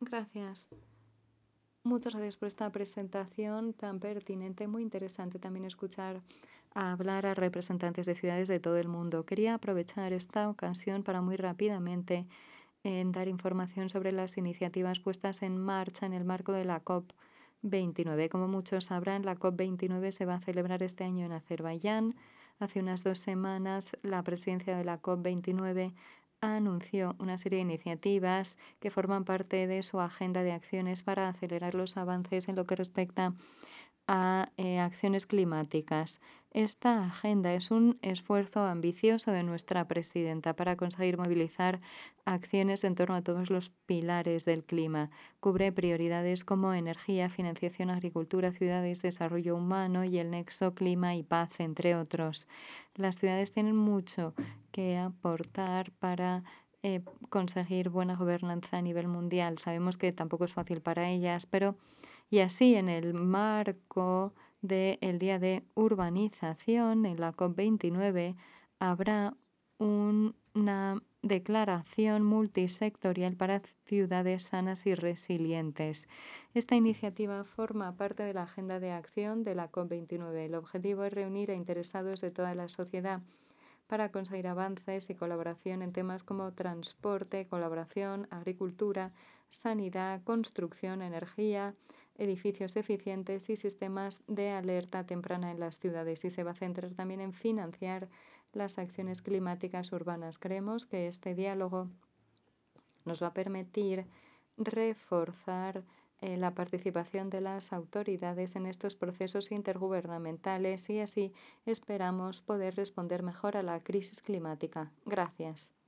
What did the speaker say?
Gracias. Muchas gracias por esta presentación tan pertinente, muy interesante también escuchar hablar a representantes de ciudades de todo el mundo. Quería aprovechar esta ocasión para muy rápidamente dar información sobre las iniciativas puestas en marcha en el marco de la COP29. Como muchos sabrán, la COP29 se va a celebrar este año en Azerbaiyán. Hace unas 2 semanas, la presidencia de la COP29 anunció una serie de iniciativas que forman parte de su agenda de acciones para acelerar los avances en lo que respecta a acciones climáticas. Esta agenda es un esfuerzo ambicioso de nuestra presidenta para conseguir movilizar acciones en torno a todos los pilares del clima. Cubre prioridades como energía, financiación, agricultura, ciudades, desarrollo humano y el nexo clima y paz, entre otros. Las ciudades tienen mucho que aportar para conseguir buena gobernanza a nivel mundial. Sabemos que tampoco es fácil para ellas, pero y así, en el marco del Día de Urbanización, en la COP29, habrá una declaración multisectorial para ciudades sanas y resilientes. Esta iniciativa forma parte de la agenda de acción de la COP29. El objetivo es reunir a interesados de toda la sociedad para conseguir avances y colaboración en temas como transporte, colaboración, agricultura, sanidad, construcción, energía, edificios eficientes y sistemas de alerta temprana en las ciudades. Y se va a centrar también en financiar las acciones climáticas urbanas. Creemos que este diálogo nos va a permitir reforzar la participación de las autoridades en estos procesos intergubernamentales y así esperamos poder responder mejor a la crisis climática. Gracias.